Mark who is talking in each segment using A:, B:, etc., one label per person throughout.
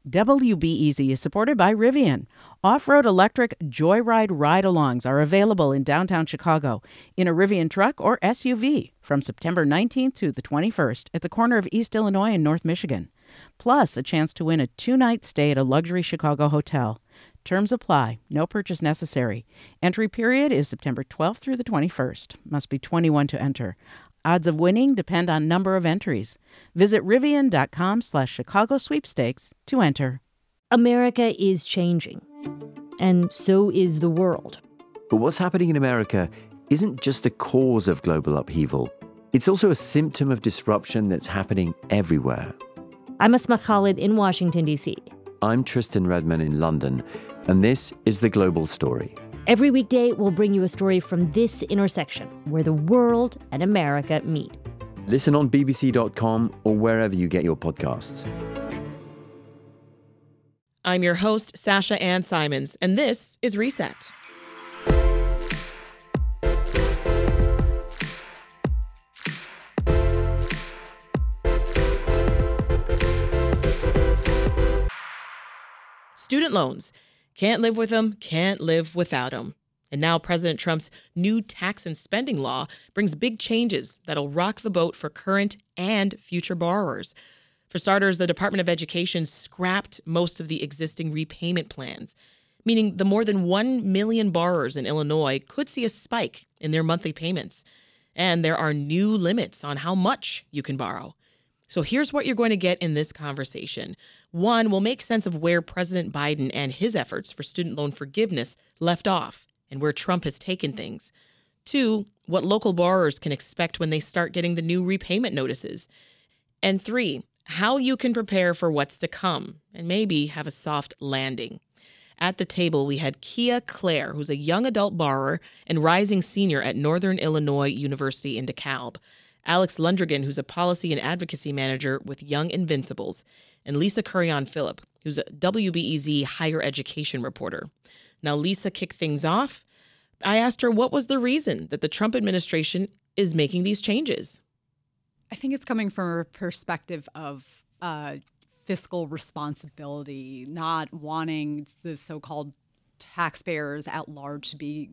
A: WBEZ is supported by Rivian. Off-road electric Joyride ride-alongs are available in downtown Chicago in a Rivian truck or SUV from September 19th to the 21st at the corner of East Illinois and North Michigan. Plus, a chance to win a 2-night stay at a luxury Chicago hotel. Terms apply. No purchase necessary. Entry period is September 12th through the 21st. Must be 21 to enter. Odds of winning depend on number of entries. Visit Rivian.com/Chicago sweepstakes to enter.
B: America is changing, and so is the world.
C: But what's happening in America isn't just a cause of global upheaval. It's also a symptom of disruption that's happening everywhere.
B: I'm Asma Khalid in Washington, D.C.
C: I'm Tristan Redman in London, and this is The Global Story.
B: Every weekday, we'll bring you a story from this intersection where the world and America meet.
C: Listen on bbc.com or wherever you get your podcasts.
D: I'm your host, Sasha Ann Simons, and this is Reset. Student loans. Can't live with them, can't live without them. And now President Trump's new tax and spending law brings big changes that'll rock the boat for current and future borrowers. For starters, the Department of Education scrapped most of the existing repayment plans, meaning the more than 1 million borrowers in Illinois could see a spike in their monthly payments. And there are new limits on how much you can borrow. So here's what you're going to get in this conversation. One, we'll make sense of where President Biden and his efforts for student loan forgiveness left off and where Trump has taken things. Two, what local borrowers can expect when they start getting the new repayment notices. And three, how you can prepare for what's to come and maybe have a soft landing. At the table, we had Kia Clare, who's a young adult borrower and rising senior at Northern Illinois University in DeKalb. Alex Lundrigan, who's a policy and advocacy manager with Young Invincibles, and Lisa Kurian-Phillip, who's a WBEZ higher education reporter. Now, Lisa kicked things off. I asked her what was the reason that the Trump administration is making these changes.
E: I think it's coming from a perspective of fiscal responsibility, not wanting the so-called taxpayers at large to be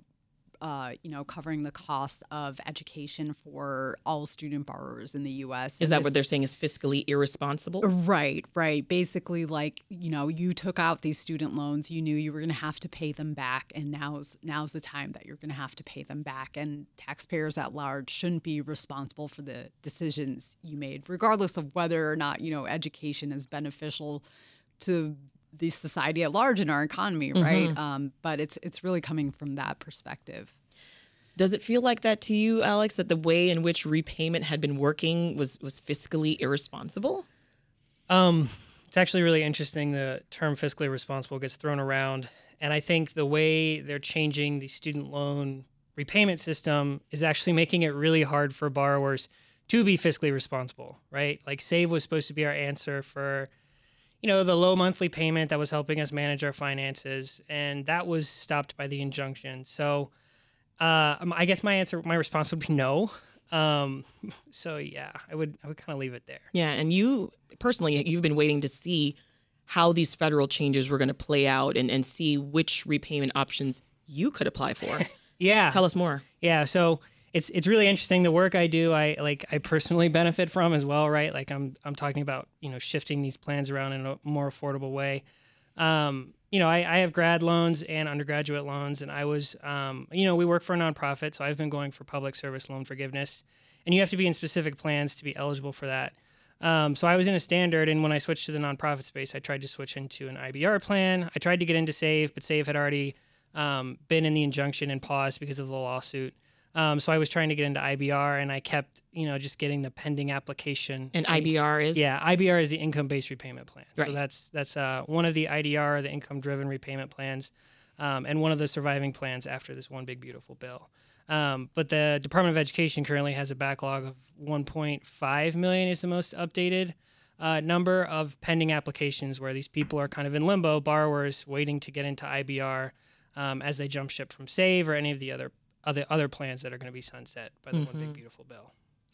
E: covering the cost of education for all student borrowers in the U.S.
D: Is that what they're saying is fiscally irresponsible?
E: Right. Basically, you took out these student loans, you knew you were going to have to pay them back, and now's the time that you're going to have to pay them back. And taxpayers at large shouldn't be responsible for the decisions you made, regardless of whether or not, education is beneficial to the society at large in our economy, right? But it's really coming from that perspective.
D: Does it feel like that to you, Alex, that the way in which repayment had been working was fiscally irresponsible?
F: It's actually really interesting. The term fiscally responsible gets thrown around. And I think the way they're changing the student loan repayment system is actually making it really hard for borrowers to be fiscally responsible, right? Like SAVE was supposed to be our answer for the low monthly payment that was helping us manage our finances, and that was stopped by the injunction. So I guess my response would be no. So yeah, I would kind of leave it there.
D: Yeah, and you personally, you've been waiting to see how these federal changes were going to play out and see which repayment options you could apply for.
F: Yeah.
D: Tell us more.
F: Yeah, so it's really interesting. The work I do, I personally benefit from as well, right? Like I'm talking about, shifting these plans around in a more affordable way. I have grad loans and undergraduate loans, and I was, we work for a nonprofit, so I've been going for public service loan forgiveness, and you have to be in specific plans to be eligible for that. So I was in a standard, and when I switched to the nonprofit space, I tried to switch into an IBR plan. I tried to get into SAVE, but SAVE had already been in the injunction and paused because of the lawsuit. So I was trying to get into IBR, and I kept, just getting the pending application.
D: And IBR is?
F: Yeah, IBR is the income-based repayment plan.
D: Right.
F: So that's one of the IDR, the income-driven repayment plans, and one of the surviving plans after this one big, beautiful bill. But the Department of Education currently has a backlog of 1.5 million is the most updated number of pending applications where these people are kind of in limbo, borrowers waiting to get into IBR as they jump ship from SAVE or any of the other plans that are going to be sunset by the one big beautiful bill.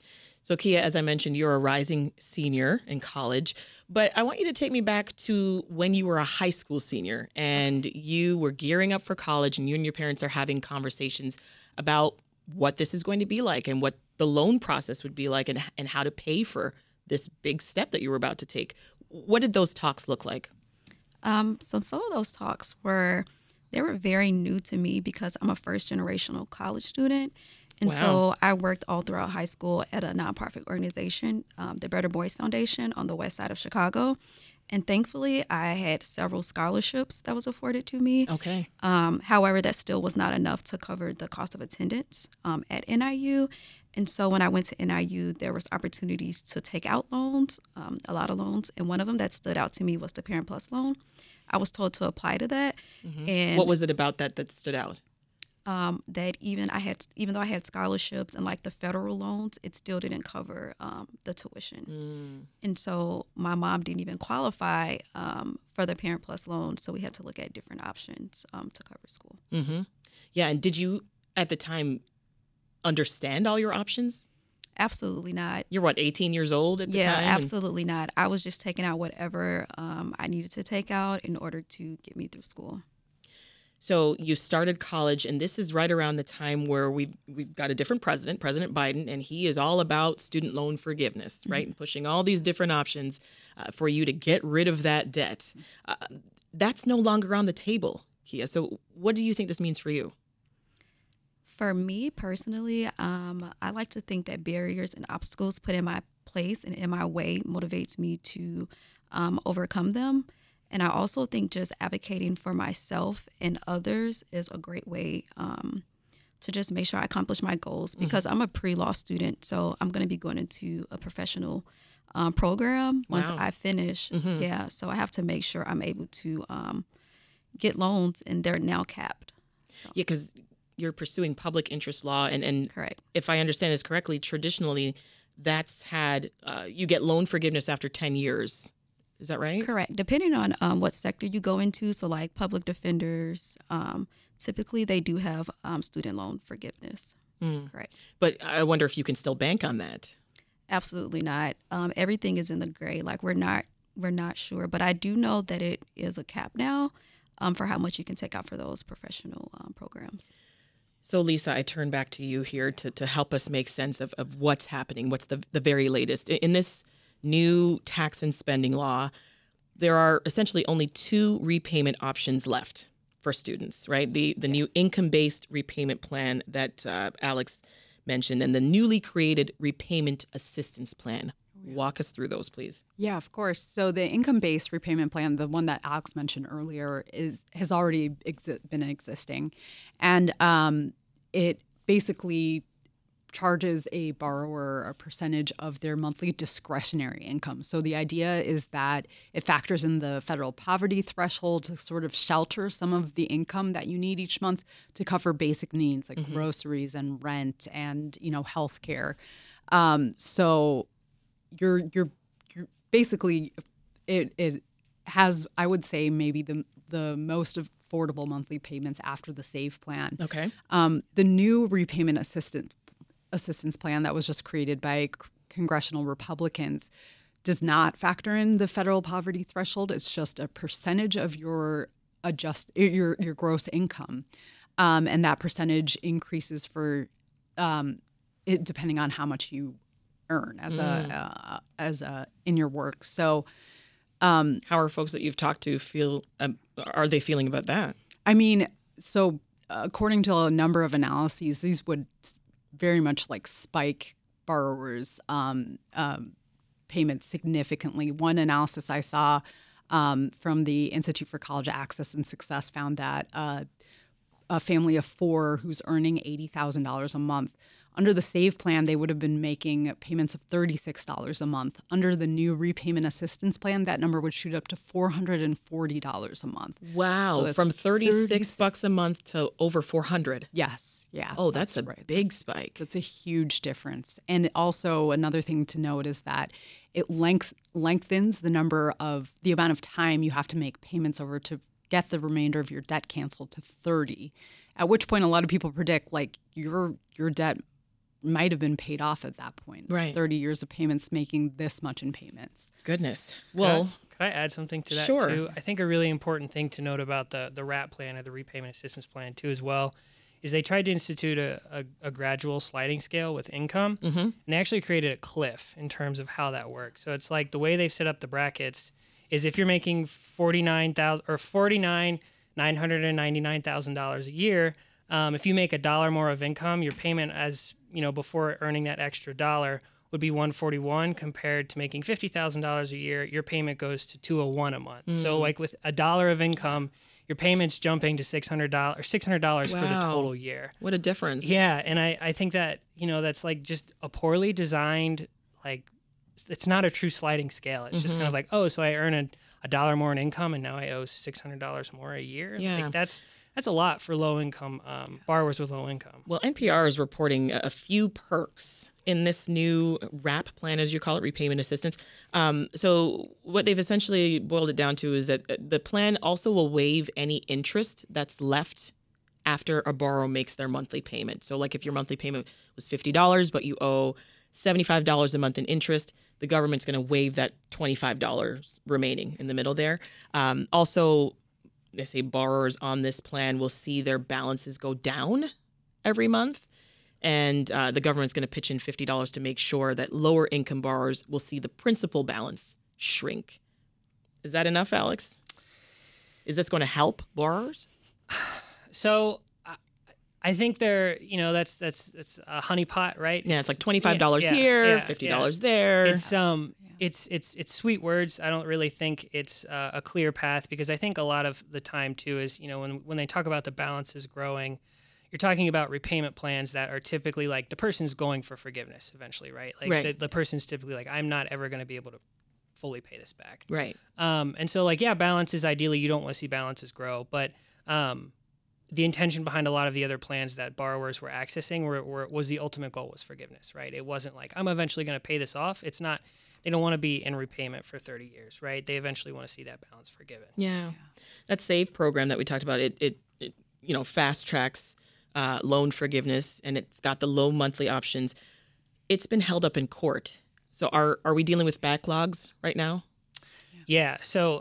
D: So, Kia, as I mentioned, you're a rising senior in college, but I want you to take me back to when you were a high school senior and you were gearing up for college, and you and your parents are having conversations about what this is going to be like and what the loan process would be like, and how to pay for this big step that you were about to take. What did those talks look like?
G: So some of those talks were very new to me because I'm a first generational college student. And so I worked all throughout high school at a nonprofit organization, the Better Boys Foundation on the west side of Chicago. And thankfully, I had several scholarships that was afforded to me.
D: Okay.
G: However, that still was not enough to cover the cost of attendance at NIU. And so when I went to NIU, there was opportunities to take out loans, a lot of loans. And one of them that stood out to me was the Parent Plus loan. I was told to apply to that.
D: Mm-hmm.
G: And
D: what was it about that stood out?
G: That even though I had scholarships and like the federal loans, it still didn't cover the tuition. And so my mom didn't even qualify for the Parent Plus loan, so we had to look at different options to cover school.
D: Mm-hmm. Yeah, and did you at the time understand all your options?
G: Absolutely not.
D: You're 18 years old at the time?
G: Yeah, absolutely not. I was just taking out whatever I needed to take out in order to get me through school.
D: So you started college, and this is right around the time where we've got a different president, President Biden, and he is all about student loan forgiveness, right? And pushing all these different options for you to get rid of that debt. That's no longer on the table, Kia. So what do you think this means for you?
G: For me personally, I like to think that barriers and obstacles put in my place and in my way motivates me to overcome them. And I also think just advocating for myself and others is a great way to just make sure I accomplish my goals, because I'm a pre-law student, so I'm going to be going into a professional program once I finish. Yeah, so I have to make sure I'm able to get loans, and they're now capped. So.
D: Yeah, because you're pursuing public interest law, and
G: Correct.
D: If I understand this correctly, traditionally that's had you get loan forgiveness after 10 years. Is that right?
G: Correct. Depending on what sector you go into, so like public defenders, typically they do have student loan forgiveness. Correct.
D: But I wonder if you can still bank on that.
G: Absolutely not. Everything is in the gray. Like we're not sure, but I do know that it is a cap now for how much you can take out for those professional programs.
D: So, Lisa, I turn back to you here to help us make sense of what's happening, what's the very latest. In this new tax and spending law, there are essentially only two repayment options left for students, right? The new income-based repayment plan that Alex mentioned, and the newly created repayment assistance plan. Walk us through those, please.
E: Yeah, of course. So the income-based repayment plan, the one that Alex mentioned earlier, has already been existing, and it basically charges a borrower a percentage of their monthly discretionary income. So the idea is that it factors in the federal poverty threshold to sort of shelter some of the income that you need each month to cover basic needs like groceries and rent and health care. So you're basically it has, I would say, maybe the most affordable monthly payments after the SAVE plan.
D: Okay.
E: The new repayment assistance plan that was just created by congressional Republicans does not factor in the federal poverty threshold. It's just a percentage of your gross income, and that percentage increases for depending on how much you earn as a in your work. So,
D: how are folks that you've talked to feel? Are they feeling about that?
E: I mean, so according to a number of analyses, these would very much like spike borrowers' payments significantly. One analysis I saw from the Institute for College Access and Success found that a family of four who's earning $80,000 a month, under the SAVE plan, they would have been making payments of $36 a month. Under the new repayment assistance plan, that number would shoot up to $440 a month.
D: Wow,
E: So
D: from $36 a month to over $400.
E: Yes, yeah.
D: Oh, that's a
E: right.
D: big spike.
E: That's a huge difference. And also another thing to note is that it lengthens the amount of time you have to make payments over to get the remainder of your debt canceled to 30. At which point, a lot of people predict like your debt might have been paid off at that point.
D: Right.
E: 30 years of payments, making this much in payments.
D: Goodness. Well,
F: could I add something to that
D: sure.
F: too? I think a really important thing to note about the RAP plan, or the repayment assistance plan too, as well, is they tried to institute a gradual sliding scale with income, and they actually created a cliff in terms of how that works. So it's like the way they've set up the brackets is if you're making $49,999,000 a year, if you make $1 more of income, your payment, as you know, before earning that extra dollar, would be $141, compared to making $50,000 a year. Your payment goes to $201 a month. So like with $1 of income, your payment's jumping to $600 for the total year.
D: What a difference.
F: Yeah, and I think that, you know, that's like just a poorly designed, like, it's not a true sliding scale. It's just kind of like, oh, so I earn a dollar more in income and now I owe $600 more a year.
D: Yeah.
F: Like that's a lot for low income borrowers with low income.
D: Well, NPR is reporting a few perks in this new RAP plan, as you call it, repayment assistance. So what they've essentially boiled it down to is that the plan also will waive any interest that's left after a borrower makes their monthly payment. So like if your monthly payment was $50, but you owe $75 a month in interest, the government's going to waive that $25 remaining in the middle there. Also, they say borrowers on this plan will see their balances go down every month. And the government's going to pitch in $50 to make sure that lower income borrowers will see the principal balance shrink. Is that enough, Alex? Is this going to help borrowers?
F: So I think they're, you know, that's a honeypot, right?
D: Yeah, it's like $25 here, $50 there.
F: It's sweet words. I don't really think it's a clear path, because I think a lot of the time too is, you know, when they talk about the balances growing, you're talking about repayment plans that are typically like the person's going for forgiveness eventually, right? Like the person's typically like, I'm not ever going to be able to fully pay this back.
D: Right.
F: And so like, yeah, balances, ideally you don't want to see balances grow, but the intention behind a lot of the other plans that borrowers were accessing was the ultimate goal was forgiveness, right? It wasn't like, I'm eventually going to pay this off. It's not, they don't want to be in repayment for 30 years, right? They eventually want to see that balance forgiven.
D: Yeah. That SAVE program that we talked about, it you know, fast tracks loan forgiveness, and it's got the low monthly options. It's been held up in court. So are we dealing with backlogs right now?
F: Yeah. So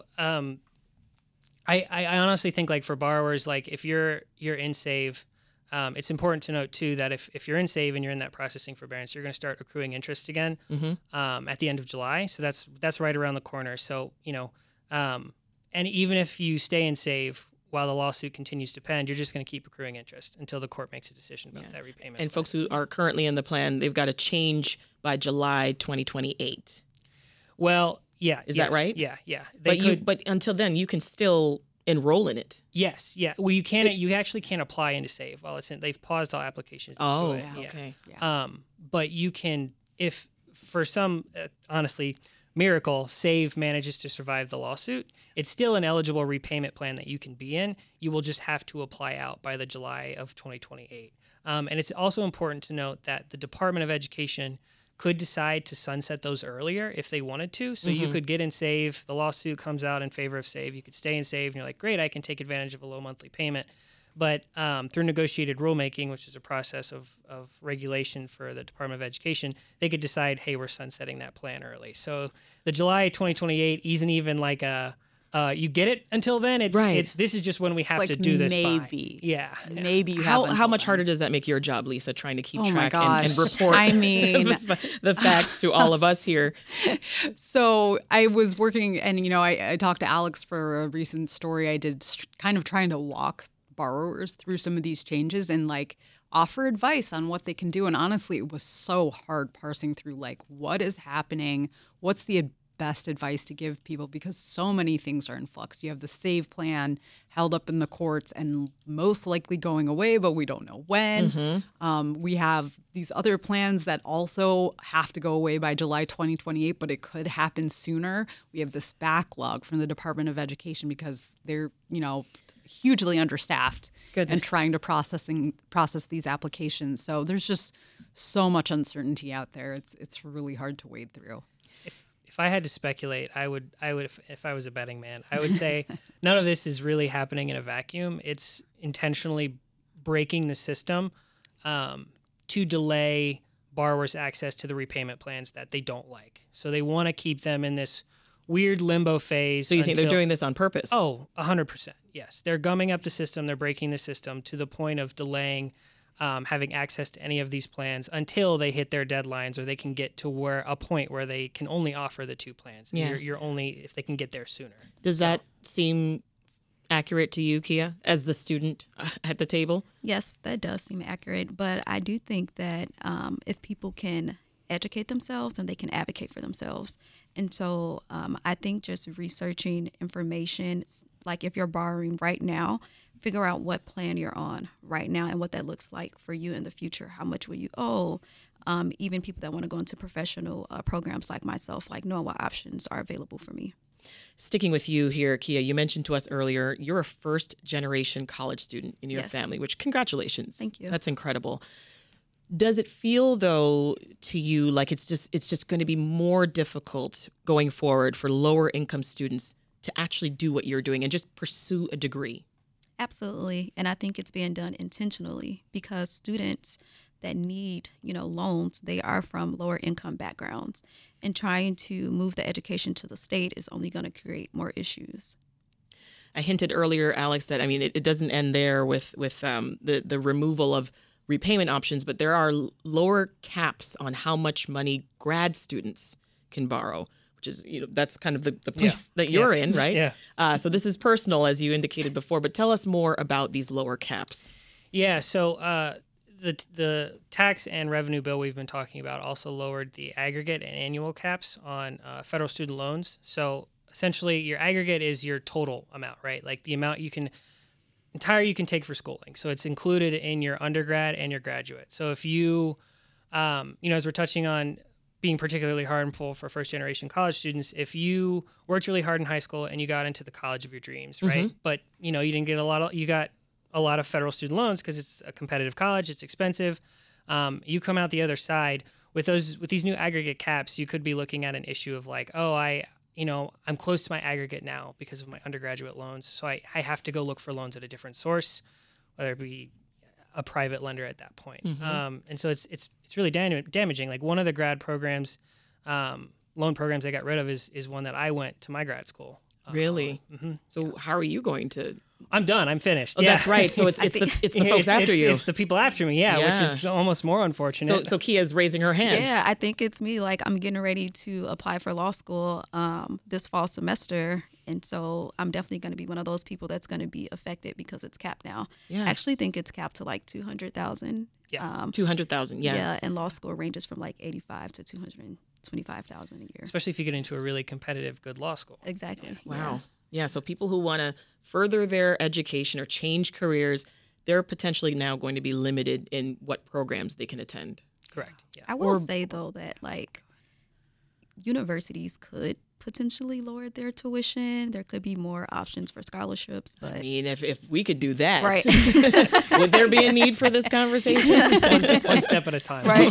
F: I honestly think, like, for borrowers, like if you're in SAVE, it's important to note too that if you're in SAVE and you're in that processing forbearance, you're going to start accruing interest again at the end of July. So that's right around the corner. So, you know, and even if you stay in SAVE while the lawsuit continues to pend, you're just going to keep accruing interest until the court makes a decision about that repayment.
D: And folks who are currently in the plan, they've got to change by July 2028.
F: Well, yeah.
D: Is that right?
F: Yeah.
D: But until then, you can still enroll in it.
F: Yes. Yeah. Well, you actually can't apply into SAVE while it's in. They've paused all applications.
D: Oh,
F: it.
D: Yeah. Okay.
F: Yeah. But you can, if for some, honestly, miracle, SAVE manages to survive the lawsuit, it's still an eligible repayment plan that you can be in. You will just have to apply out by the July of 2028. And it's also important to note that the Department of Education could decide to sunset those earlier if they wanted to. So you could get in SAVE, the lawsuit comes out in favor of SAVE, you could stay in SAVE, and you're like, great, I can take advantage of a low monthly payment. But through negotiated rulemaking, which is a process of regulation for the Department of Education, they could decide, hey, we're sunsetting that plan early. So the July 2028 isn't even like a you get it until then. It's this is just when we have to do this.
E: Maybe.
F: By. Yeah.
E: Maybe you
D: How
E: have
D: much harder does that make your job, Lisa, trying to keep
E: Oh
D: track
E: my gosh.
D: and report
E: I mean,
D: the facts to all of us here?
E: So I was working, and you know, I talked to Alex for a recent story I did, kind of trying to walk borrowers through some of these changes and like offer advice on what they can do. And honestly, it was so hard parsing through like what is happening, what's the best advice to give people, because so many things are in flux. You have the SAVE plan held up in the courts and most likely going away, but we don't know when. We have these other plans that also have to go away by July 2028, but it could happen sooner. We have this backlog from the Department of Education because they're, you know, hugely understaffed and trying to process these applications. So there's just so much uncertainty out there. It's really hard to wade through.
F: If I had to speculate, I would if I was a betting man, I would say none of this is really happening in a vacuum. It's intentionally breaking the system to delay borrowers access to the repayment plans that they don't like. So they want to keep them in this weird limbo phase.
D: So you think they're doing this on purpose?
F: Oh, 100%. Yes. They're gumming up the system. They're breaking the system to the point of delaying having access to any of these plans until they hit their deadlines, or they can get to a point where they can only offer the 2 plans.
D: Yeah.
F: You're only if they can get there sooner.
D: Does that seem accurate to you, Kia, as the student at the table?
G: Yes, that does seem accurate. But I do think that if people can educate themselves and they can advocate for themselves. And so I think just researching information, like if you're borrowing right now, figure out what plan you're on right now and what that looks like for you in the future. How much will you owe? Even people that want to go into professional programs like myself, like knowing what options are available for me.
D: Sticking with you here, Kia, you mentioned to us earlier, you're a first-generation college student in your
G: Yes.
D: family, which congratulations.
G: Thank you.
D: That's incredible. Does it feel, though, to you like it's just going to be more difficult going forward for lower-income students to actually do what you're doing and just pursue a degree?
G: Absolutely. And I think it's being done intentionally because students that need, loans, they are from lower income backgrounds. And trying to move the education to the state is only going to create more issues.
D: I hinted earlier, Alex, that, I mean, it doesn't end there with the removal of repayment options, but there are lower caps on how much money grad students can borrow, which is, that's kind of the place that you're in, right?
F: Yeah.
D: So this is personal, as you indicated before, but tell us more about these lower caps.
F: Yeah, so the tax and revenue bill we've been talking about also lowered the aggregate and annual caps on federal student loans. So essentially, your aggregate is your total amount, right? Like the amount you can take for schooling. So it's included in your undergrad and your graduate. So if you, as we're touching on being particularly harmful for first-generation college students, if you worked really hard in high school and you got into the college of your dreams, right? But, you didn't get you got a lot of federal student loans because it's a competitive college, it's expensive. You come out the other side with these new aggregate caps, you could be looking at an issue of like, I'm close to my aggregate now because of my undergraduate loans. So I have to go look for loans at a different source, whether it be a private lender at that point. And so it's really damaging. Like one of the grad programs, loan programs I got rid of is one that I went to my grad school.
D: Really? So how are you going to?
F: I'm done. I'm finished.
D: Oh,
F: yeah.
D: that's right. So it's the folks after you.
F: It's the people after me, which is almost more unfortunate.
D: So Kia's raising her hand.
G: Yeah, I think it's me. Like I'm getting ready to apply for law school this fall semester. And so I'm definitely going to be one of those people that's going to be affected because it's capped now.
D: Yeah.
G: I actually think it's capped to like 200,000.
F: Yeah.
D: 200,000. Yeah.
G: Yeah, and law school ranges from like 85 to 225,000 a year.
F: Especially if you get into a really competitive, good law school.
G: Exactly.
D: Wow. Yeah. So people who want to further their education or change careers, they're potentially now going to be limited in what programs they can attend.
F: Correct. Yeah.
G: I will say though that like universities could potentially lower their tuition. There could be more options for scholarships, but
D: I mean, if we could do that,
G: right.
D: Would there be a need for this conversation?
F: One step at a time.
G: Right.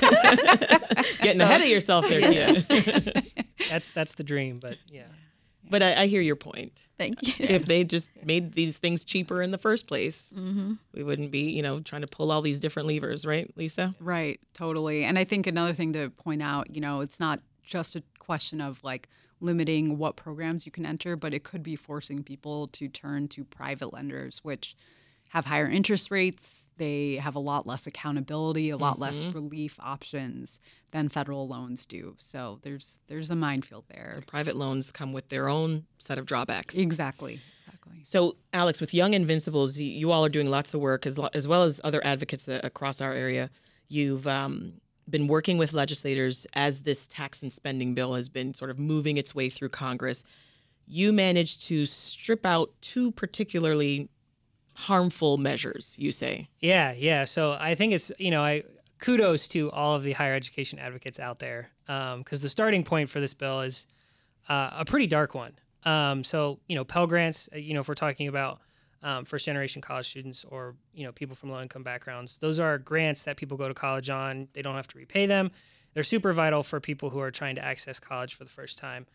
D: Getting ahead of yourself there, Kia.
F: That's the dream, but yeah.
D: But I hear your point.
G: Thank you.
D: If they just made these things cheaper in the first place, we wouldn't be, trying to pull all these different levers, right, Lisa?
E: Right, totally. And I think another thing to point out, it's not just a question of like limiting what programs you can enter, but it could be forcing people to turn to private lenders, which have higher interest rates. They have a lot less accountability, a lot less relief options than federal loans do. So there's a minefield there.
D: So private loans come with their own set of drawbacks.
E: Exactly.
D: So, Alex, with Young Invincibles, you all are doing lots of work as well as other advocates across our area. You've been working with legislators as this tax and spending bill has been sort of moving its way through Congress. You managed to strip out two particularly harmful measures, you say.
F: Yeah. So I think it's, kudos to all of the higher education advocates out there because the starting point for this bill is a pretty dark one. So, Pell Grants, if we're talking about first-generation college students or, people from low-income backgrounds, those are grants that people go to college on. They don't have to repay them. They're super vital for people who are trying to access college for the first time.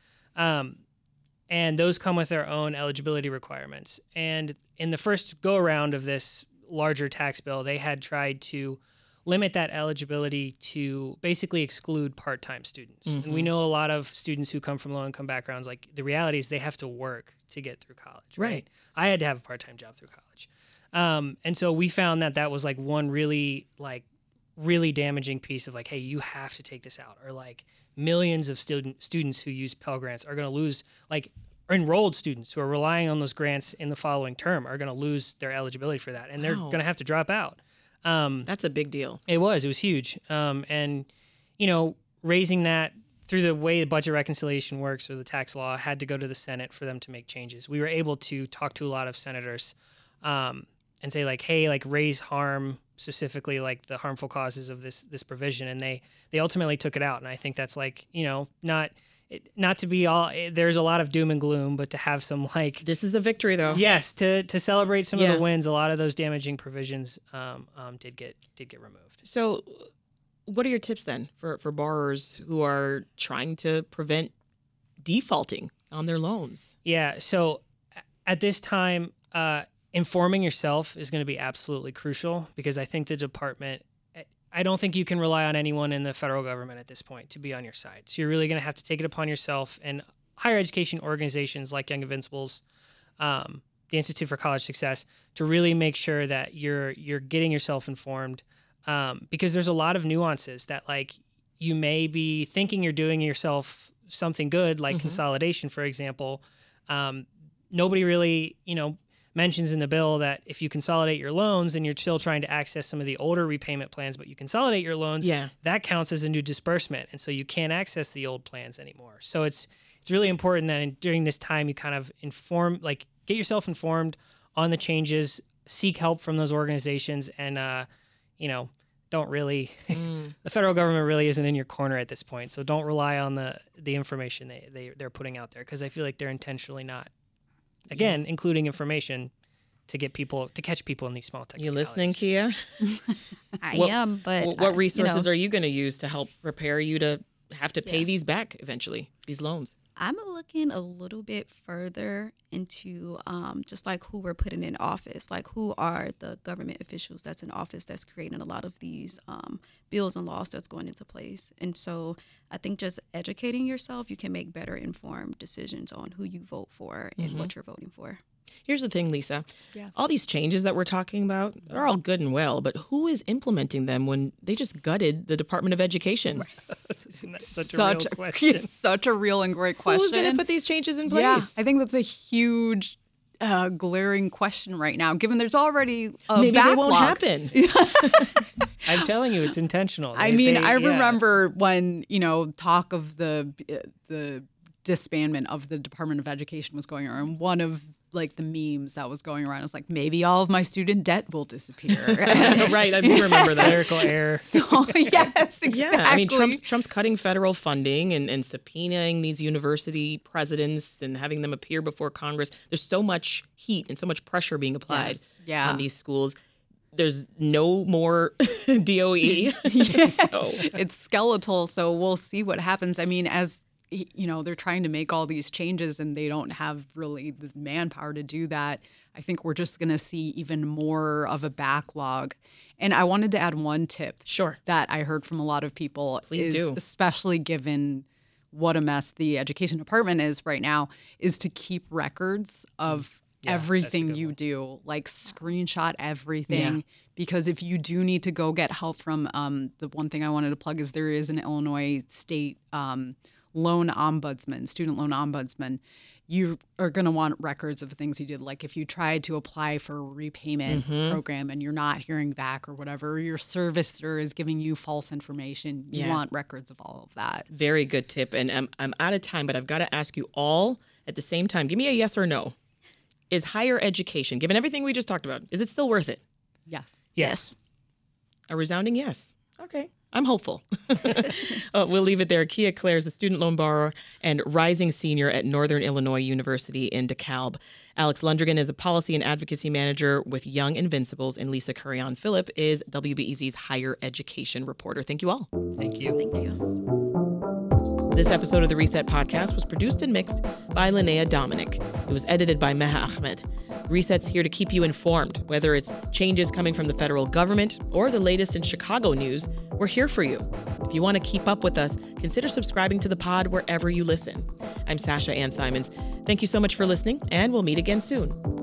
F: And those come with their own eligibility requirements. And in the first go-around of this larger tax bill, they had tried to limit that eligibility to basically exclude part-time students. And we know a lot of students who come from low-income backgrounds, like the reality is they have to work to get through college, right? I had to have a part-time job through college. And so we found that was like one really damaging piece of like, hey, you have to take this out. Or like millions of students who use Pell Grants are going to lose, like enrolled students who are relying on those grants in the following term are going to lose their eligibility for that. And they're going to have to drop out.
D: That's a big deal.
F: It was huge. And, raising that through the way the budget reconciliation works or the tax law had to go to the Senate for them to make changes. We were able to talk to a lot of senators and say like, hey, like raise harm, specifically like the harmful causes of this provision. And they ultimately took it out. And I think that's like, not to be all, there's a lot of doom and gloom, but to have some like...
D: This is a victory, though.
F: Yes, to celebrate some of the wins, a lot of those damaging provisions did get removed.
D: So what are your tips then for borrowers who are trying to prevent defaulting on their loans?
F: Yeah, so at this time, informing yourself is going to be absolutely crucial because I think the department... I don't think you can rely on anyone in the federal government at this point to be on your side. So you're really going to have to take it upon yourself, and higher education organizations like Young Invincibles, the Institute for College Success, to really make sure that you're getting yourself informed, because there's a lot of nuances that like you may be thinking you're doing yourself something good, like consolidation, for example. Nobody really, mentions in the bill that if you consolidate your loans and you're still trying to access some of the older repayment plans, but you consolidate your loans, that counts as a new disbursement. And so you can't access the old plans anymore. So it's really important that during this time you kind of get yourself informed on the changes, seek help from those organizations, and, don't really, the federal government really isn't in your corner at this point. So don't rely on the information they're putting out there, because I feel like they're intentionally not. Again, including information to catch people in these small technicalities.
D: You listening, Kia?
G: I am, but
D: what resources are you going to use to help prepare you to have to pay these back eventually, these loans?
G: I'm looking a little bit further into just like who we're putting in office, like who are the government officials that's in office that's creating a lot of these bills and laws that's going into place. And so I think just educating yourself, you can make better informed decisions on who you vote for and what you're voting for.
D: Here's the thing, Lisa.
E: Yes.
D: All these changes that we're talking about are all good and well, but who is implementing them when they just gutted the Department of Education?
F: That's such a real question.
E: Such a real and great question.
D: Who's going to put these changes in place?
E: Yeah, I think that's a huge, glaring question right now, given there's already a
D: Maybe
E: backlog.
D: they won't happen.
F: I'm telling you, it's intentional.
E: I remember when, talk of the disbandment of the Department of Education was going around. One of like the memes that was going around is like, maybe all of my student debt will disappear.
D: Right, I do remember that.
F: Clerical error.
E: So, yes, exactly.
D: Yeah, I mean, Trump's cutting federal funding and subpoenaing these university presidents and having them appear before Congress. There's so much heat and so much pressure being applied on these schools. There's no more DOE. So.
E: It's skeletal, so we'll see what happens. I mean, as they're trying to make all these changes and they don't have really the manpower to do that. I think we're just going to see even more of a backlog. And I wanted to add one tip that I heard from a lot of people.
D: Please do.
E: Especially given what a mess the education department is right now, is to keep records of everything you do, like screenshot everything. Because if you do need to go get help from the one thing I wanted to plug is there is an Illinois state student loan ombudsman. You are going to want records of things you did. Like if you tried to apply for a repayment program and you're not hearing back or whatever, or your servicer is giving you false information, you want records of all of that.
D: Very good tip. And I'm out of time, but I've got to ask you all at the same time. Give me a yes or no. Is higher education, given everything we just talked about, is it still worth it?
E: Yes.
D: A resounding yes. Okay. I'm hopeful. We'll leave it there. Kia Clare is a student loan borrower and rising senior at Northern Illinois University in DeKalb. Alex Lundrigan is a policy and advocacy manager with Young Invincibles, and Lisa Kurian-Phillip is WBEZ's higher education reporter. Thank you all.
F: Thank you.
G: Thank you.
D: This episode of the Reset Podcast was produced and mixed by Linnea Dominic. It was edited by Meha Ahmed. Reset's here to keep you informed, whether it's changes coming from the federal government or the latest in Chicago news. We're here for you. If you want to keep up with us, consider subscribing to the pod wherever you listen. I'm Sasha Ann Simons. Thank you so much for listening, and we'll meet again soon.